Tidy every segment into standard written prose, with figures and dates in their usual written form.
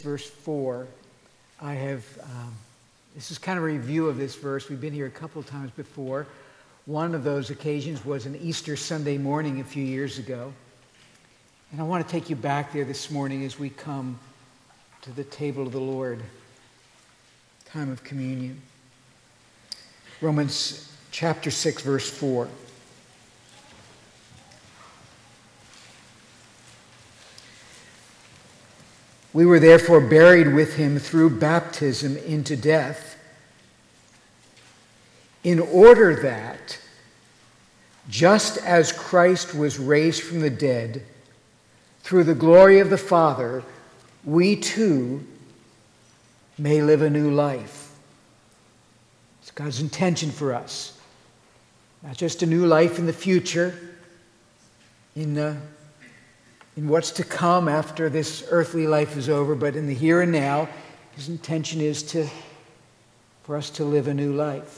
Verse 4, this is kind of a review of this verse. We've been here a couple of times before. One of those occasions was an Easter Sunday morning a few years ago. And I want to take you back there this morning as we come to the table of the Lord, time of communion. Romans chapter 6, verse 4. We were therefore buried with him through baptism into death, in order that, just as Christ was raised from the dead through the glory of the Father, we too may live a new life. It's God's intention for us. Not just a new life in the future, in what's to come after this earthly life is over, but in the here and now, his intention is for us to live a new life.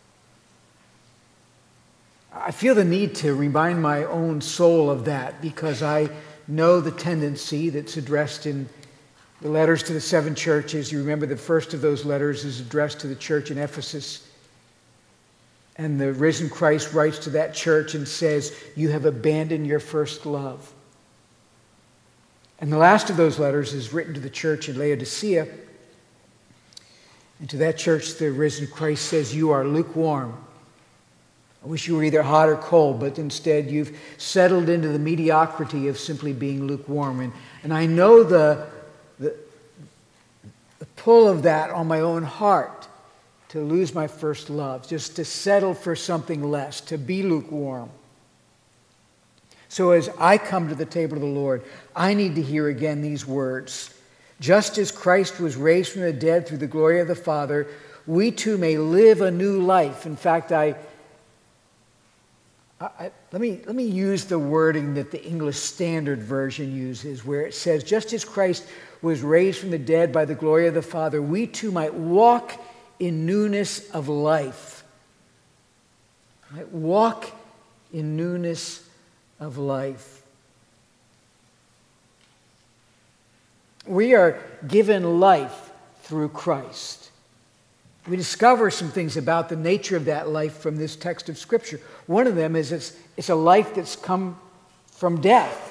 I feel the need to remind my own soul of that because I know the tendency that's addressed in the letters to the 7 churches. You remember the first of those letters is addressed to the church in Ephesus. And the risen Christ writes to that church and says, "You have abandoned your first love." And the last of those letters is written to the church in Laodicea. And to that church, the risen Christ says, "You are lukewarm. I wish you were either hot or cold, but instead you've settled into the mediocrity of simply being lukewarm." And I know the pull of that on my own heart, to lose my first love, just to settle for something less, to be lukewarm. So as I come to the table of the Lord, I need to hear again these words. Just as Christ was raised from the dead through the glory of the Father, we too may live a new life. In fact, let me use the wording that the English Standard Version uses, where it says, just as Christ was raised from the dead by the glory of the Father, we too might walk in newness of life. Might walk in newness of life. We are given life through Christ. We discover some things about the nature of that life from this text of Scripture. One of them is it's a life that's come from death.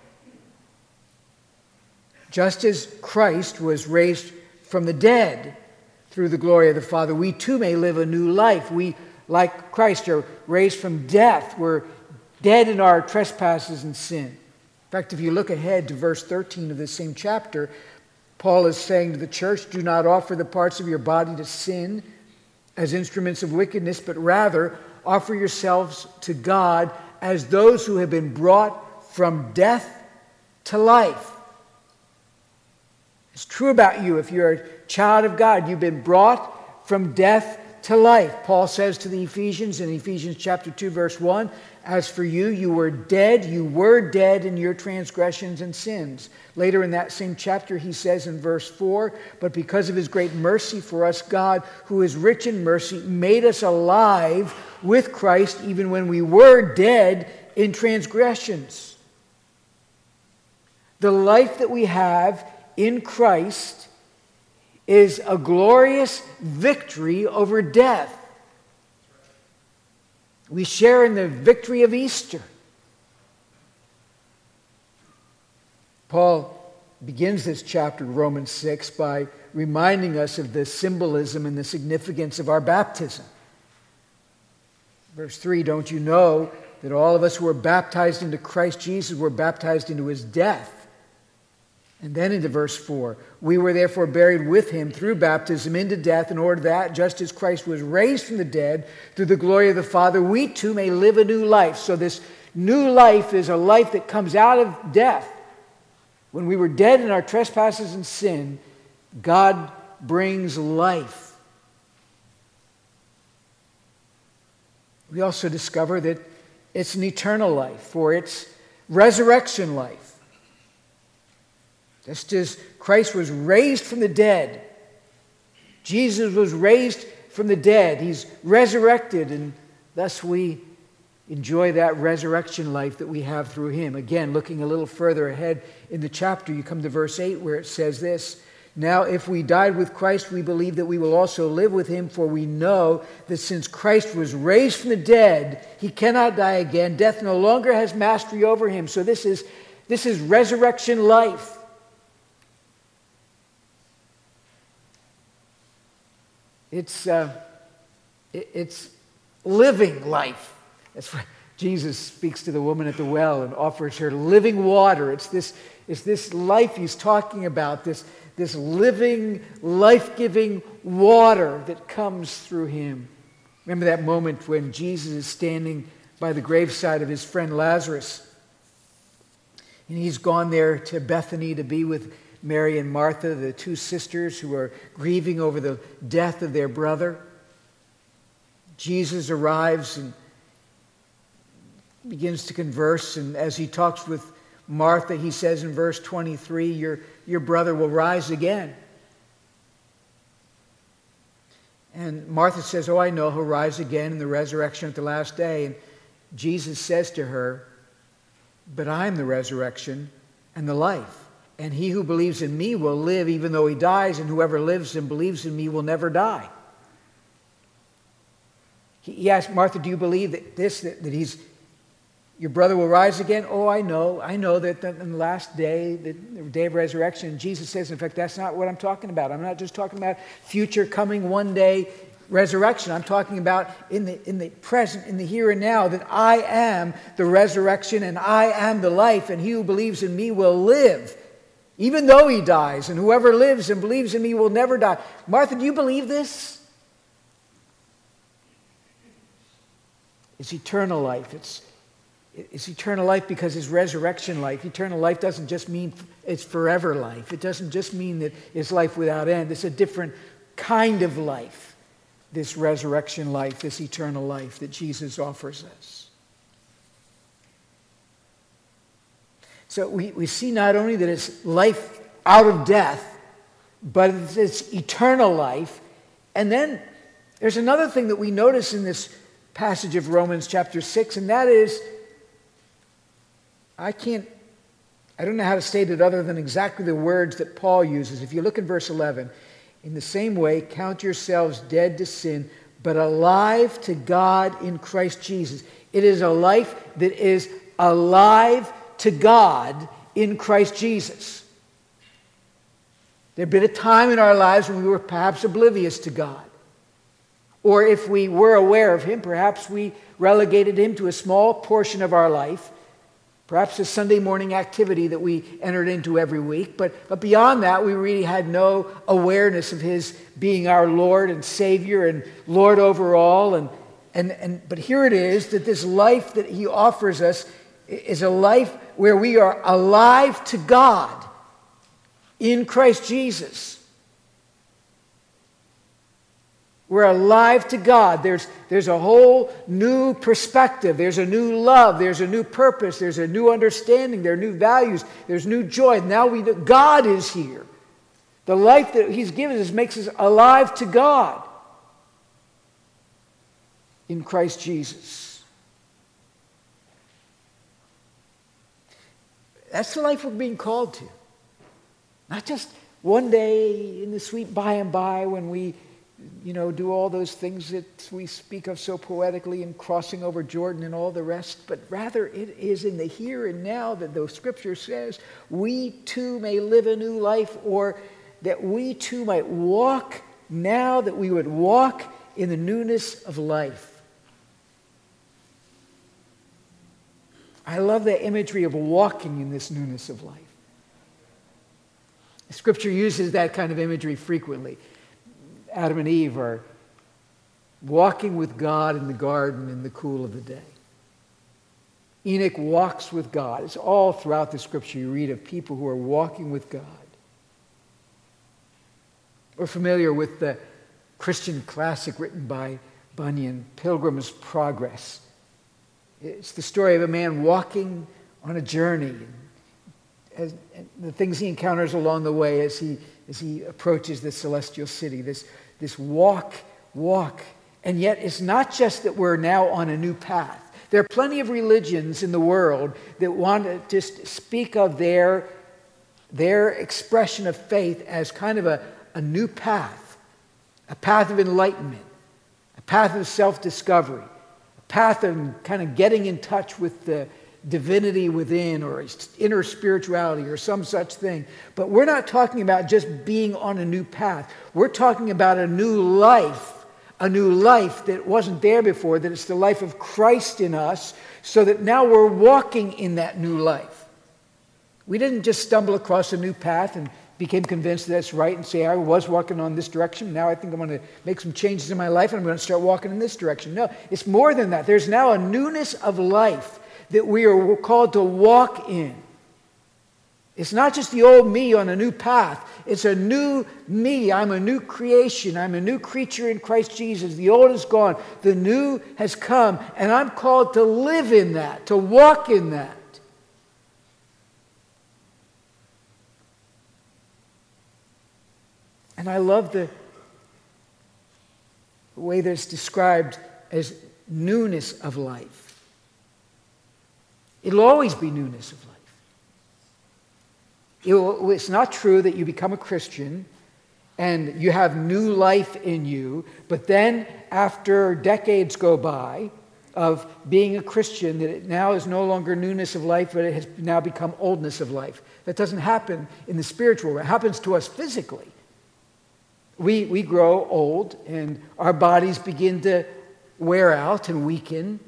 Just as Christ was raised from the dead through the glory of the Father, we too may live a new life. We, like Christ, are raised from death. We're dead in our trespasses and sin. In fact, if you look ahead to verse 13 of this same chapter, Paul is saying to the church, "Do not offer the parts of your body to sin as instruments of wickedness, but rather offer yourselves to God as those who have been brought from death to life." It's true about you. If you're a child of God, you've been brought from death to life. Paul says to the Ephesians in Ephesians chapter 2, verse 1, "As for you, you were dead in your transgressions and sins." Later in that same chapter, he says in verse 4, "But because of his great mercy for us, God, who is rich in mercy, made us alive with Christ even when we were dead in transgressions." The life that we have in Christ is a glorious victory over death. We share in the victory of Easter. Paul begins this chapter of Romans 6 by reminding us of the symbolism and the significance of our baptism. Verse 3, "Don't you know that all of us who were baptized into Christ Jesus were baptized into his death?" And then into verse 4, "We were therefore buried with him through baptism into death, in order that, just as Christ was raised from the dead through the glory of the Father, we too may live a new life." So this new life is a life that comes out of death. When we were dead in our trespasses and sin, God brings life. We also discover that it's an eternal life, for it's resurrection life. Just as Christ was raised from the dead, Jesus was raised from the dead. He's resurrected, and thus we enjoy that resurrection life that we have through him. Again, looking a little further ahead in the chapter, you come to verse 8 where it says this, Now, if we died with Christ, we believe that we will also live with him, for we know that since Christ was raised from the dead, he cannot die again. Death no longer has mastery over him. So this is resurrection life. It's living life. That's why Jesus speaks to the woman at the well and offers her living water. It's this life he's talking about, this living, life-giving water that comes through him. Remember that moment when Jesus is standing by the graveside of his friend Lazarus. And he's gone there to Bethany to be with Mary and Martha, the two sisters who are grieving over the death of their brother. Jesus arrives and begins to converse, and as he talks with Martha, he says in verse 23, your brother will rise again. And Martha says, oh, I know he'll rise again in the resurrection at the last day. And Jesus says to her, but I'm the resurrection and the life. And he who believes in me will live even though he dies, and whoever lives and believes in me will never die. He asked Martha, do you believe that your brother will rise again? Oh, I know that in the last day, the day of resurrection. Jesus says, in fact, that's not what I'm talking about. I'm not just talking about future coming one day resurrection. I'm talking about in the present, in the here and now, that I am the resurrection and I am the life, and he who believes in me will live, even though he dies, and whoever lives and believes in me will never die. Martha, do you believe this? It's eternal life. It's eternal life because it's resurrection life. Eternal life doesn't just mean it's forever life. It doesn't just mean that it's life without end. It's a different kind of life, this resurrection life, this eternal life that Jesus offers us. So we see not only that it's life out of death, but it's eternal life. And then there's another thing that we notice in this passage of Romans chapter 6, and that is, I don't know how to state it other than exactly the words that Paul uses. If you look in verse 11, in the same way, count yourselves dead to sin, but alive to God in Christ Jesus. It is a life that is alive to God in Christ Jesus. There had been a time in our lives when we were perhaps oblivious to God. Or if we were aware of him, perhaps we relegated him to a small portion of our life, perhaps a Sunday morning activity that we entered into every week. But beyond that, we really had no awareness of his being our Lord and Savior and Lord over all. But here it is, that this life that he offers us is a life where we are alive to God in Christ Jesus. We're alive to God. There's a whole new perspective. There's a new love. There's a new purpose. There's a new understanding. There are new values. There's new joy. Now we know God is here. The life that he's given us makes us alive to God in Christ Jesus. That's the life we're being called to. Not just one day in the sweet by and by when we do all those things that we speak of so poetically and crossing over Jordan and all the rest, but rather it is in the here and now that the scripture says we too may live a new life, or that we too might walk now, that we would walk in the newness of life. I love the imagery of walking in this newness of life. Scripture uses that kind of imagery frequently. Adam and Eve are walking with God in the garden in the cool of the day. Enoch walks with God. It's all throughout the scripture you read of people who are walking with God. We're familiar with the Christian classic written by Bunyan, Pilgrim's Progress. It's the story of a man walking on a journey, and the things he encounters along the way as he approaches the celestial city. This walk, and yet it's not just that we're now on a new path. There are plenty of religions in the world that want to just speak of their their expression of faith as kind of a new path, a path of enlightenment, a path of self-discovery, a path of kind of getting in touch with the divinity within, or inner spirituality, or some such thing. But we're not talking about just being on a new path. We're talking about a new life that wasn't there before, that it's the life of Christ in us, so that now we're walking in that new life. We didn't just stumble across a new path and became convinced that that's right and say, I was walking on this direction, now I think I'm going to make some changes in my life and I'm going to start walking in this direction. No, it's more than that. There's now a newness of life that we are called to walk in. It's not just the old me on a new path. It's a new me. I'm a new creation. I'm a new creature in Christ Jesus. The old is gone. The new has come. And I'm called to live in that, to walk in that. And I love the way that it's described as newness of life. It'll always be newness of life. It's not true that you become a Christian and you have new life in you, but then after decades go by of being a Christian, that it now is no longer newness of life, but it has now become oldness of life. That doesn't happen in the spiritual realm. It happens to us physically. We grow old and our bodies begin to wear out and weaken.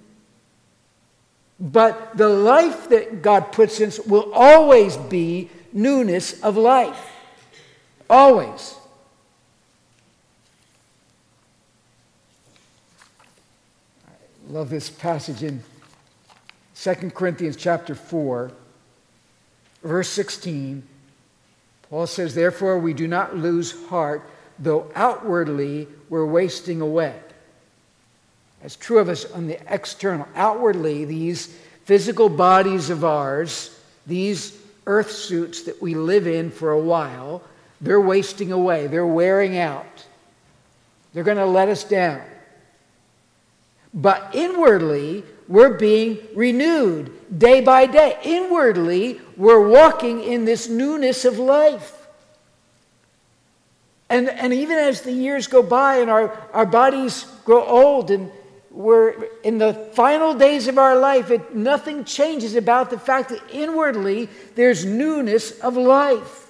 But the life that God puts in us will always be newness of life. Always. I love this passage in 2 Corinthians chapter 4, verse 16. Paul says, therefore we do not lose heart, though outwardly we're wasting away. That's true of us on the external. Outwardly, these physical bodies of ours, these earth suits that we live in for a while, they're wasting away. They're wearing out. They're going to let us down. But inwardly, we're being renewed day by day. Inwardly, we're walking in this newness of life. And even as the years go by and our bodies grow old and we're in the final days of our life, nothing changes about the fact that inwardly there's newness of life.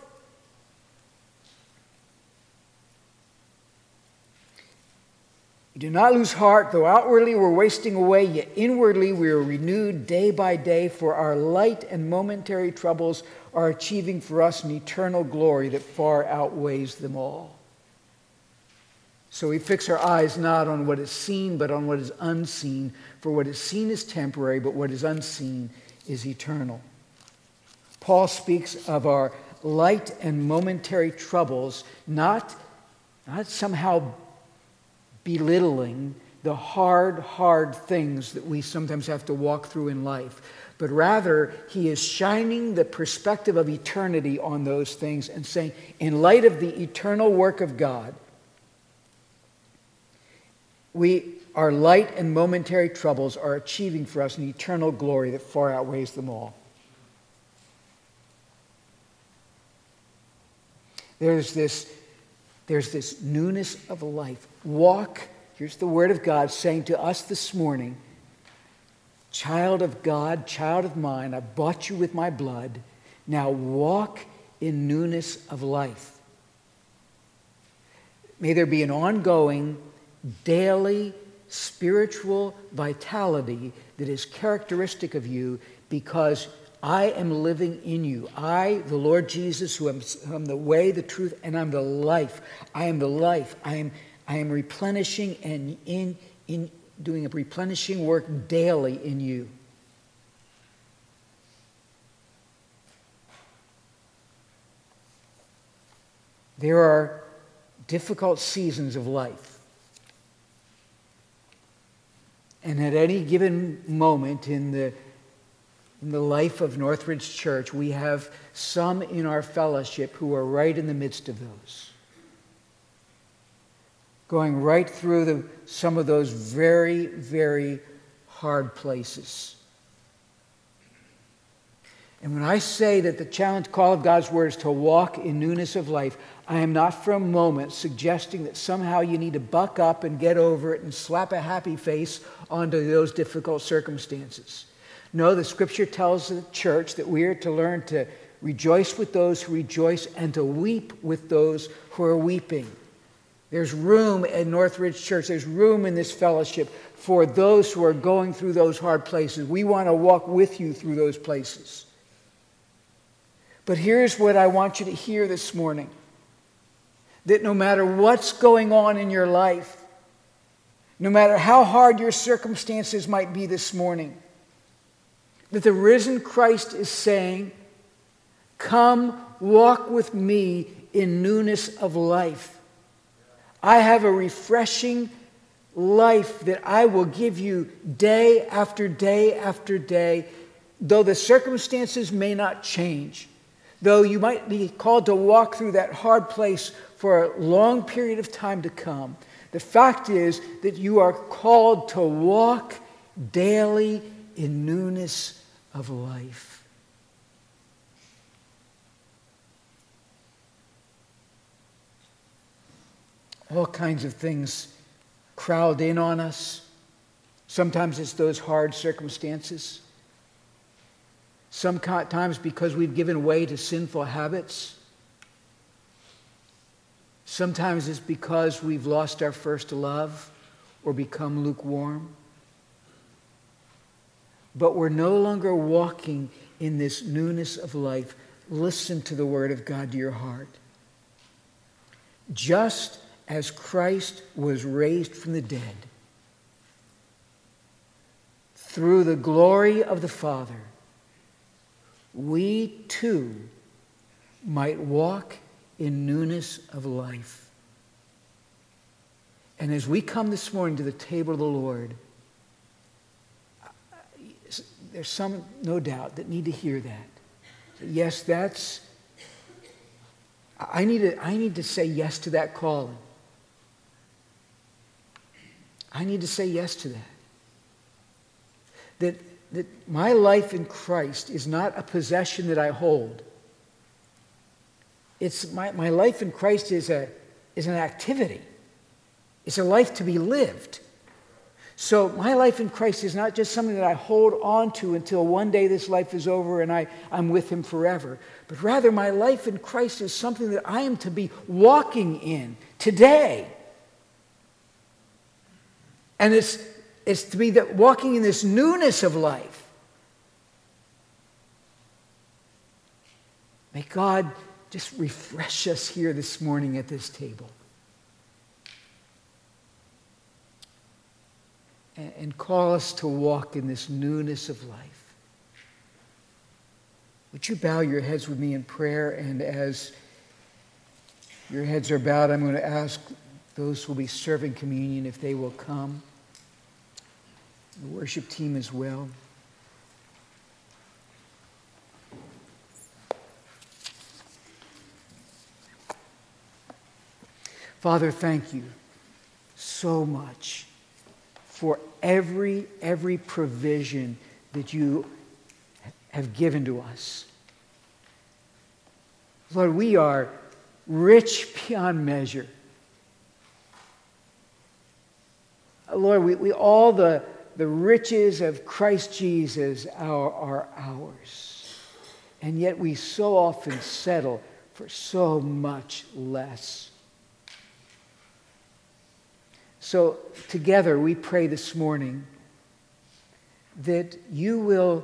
You do not lose heart, though outwardly we're wasting away, yet inwardly we are renewed day by day, for our light and momentary troubles are achieving for us an eternal glory that far outweighs them all. So we fix our eyes not on what is seen, but on what is unseen. For what is seen is temporary, but what is unseen is eternal. Paul speaks of our light and momentary troubles, not somehow belittling the hard things that we sometimes have to walk through in life, but rather he is shining the perspective of eternity on those things and saying, in light of the eternal work of God, our light and momentary troubles are achieving for us an eternal glory that far outweighs them all. There's this newness of life. Walk, here's the word of God saying to us this morning, child of God, child of mine, I bought you with my blood. Now walk in newness of life. May there be an ongoing, daily, spiritual vitality that is characteristic of you, because I am living in you. I, the Lord Jesus, who am the way, the truth, and I'm the life. I am the life. I am replenishing and in doing a replenishing work daily in you. There are difficult seasons of life. And at any given moment in the life of Northridge Church, we have some in our fellowship who are right in the midst of those. Going right through some of those very, very hard places. And when I say that the challenge call of God's word is to walk in newness of life, I am not for a moment suggesting that somehow you need to buck up and get over it and slap a happy face onto those difficult circumstances. No, the scripture tells the church that we are to learn to rejoice with those who rejoice and to weep with those who are weeping. There's room at Northridge Church. There's room in this fellowship for those who are going through those hard places. We want to walk with you through those places. But here's what I want you to hear this morning. That no matter what's going on in your life, no matter how hard your circumstances might be this morning, that the risen Christ is saying, come walk with me in newness of life. I have a refreshing life that I will give you day after day after day, though the circumstances may not change, though you might be called to walk through that hard place for a long period of time to come. The fact is that you are called to walk daily in newness of life. All kinds of things crowd in on us. Sometimes it's those hard circumstances. Sometimes because we've given way to sinful habits. Sometimes it's because we've lost our first love or become lukewarm. But we're no longer walking in this newness of life. Listen to the word of God to your heart. Just as Christ was raised from the dead through the glory of the Father, we too might walk in newness of life. And as we come this morning to the table of the Lord, there's some, no doubt, that need to hear that. Yes, I need to say yes to that calling. I need to say yes to that. That my life in Christ is not a possession that I hold. It's my life in Christ is an activity. It's a life to be lived. So my life in Christ is not just something that I hold on to until one day this life is over and I'm with Him forever. But rather my life in Christ is something that I am to be walking in today. And it's to be that walking in this newness of life. May God just refresh us here this morning at this table. And call us to walk in this newness of life. Would you bow your heads with me in prayer? And as your heads are bowed, I'm going to ask those who will be serving communion if they will come. The worship team as well. Father, thank you so much for every provision that you have given to us. Lord, we are rich beyond measure. Lord, we all the riches of Christ Jesus are ours. And yet we so often settle for so much less. So together we pray this morning that you will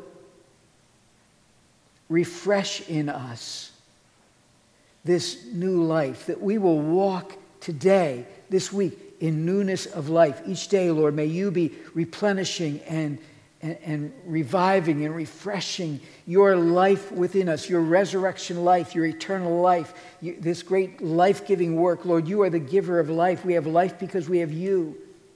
refresh in us this new life, that we will walk today, this week, in newness of life. Each day, Lord, may you be replenishing and reviving and refreshing your life within us, your resurrection life, your eternal life, this great life-giving work. Lord, you are the giver of life. We have life because we have you.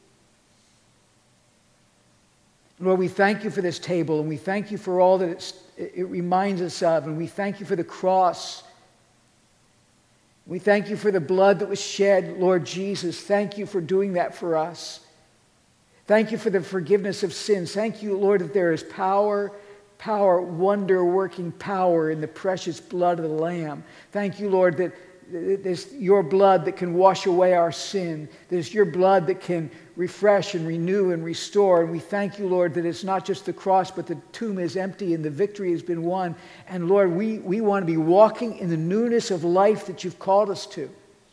Lord, we thank you for this table, and we thank you for all that it reminds us of, and we thank you for the cross. We thank you for the blood that was shed, Lord Jesus. Thank you for doing that for us. Thank you for the forgiveness of sins. Thank you, Lord, that there is power power, wonder-working power in the precious blood of the Lamb. Thank you, Lord, that it's your blood that can wash away our sin. That it's your blood that can refresh and renew and restore. And we thank you, Lord, that it's not just the cross, but the tomb is empty and the victory has been won. And Lord, we want to be walking in the newness of life that you've called us to.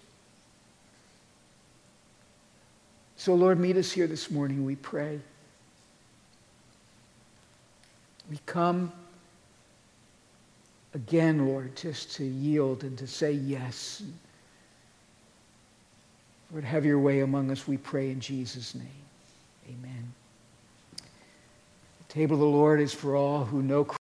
So, Lord, meet us here this morning, we pray. We come again, Lord, just to yield and to say yes. Lord, have your way among us, we pray in Jesus' name. Amen. The table of the Lord is for all who know Christ.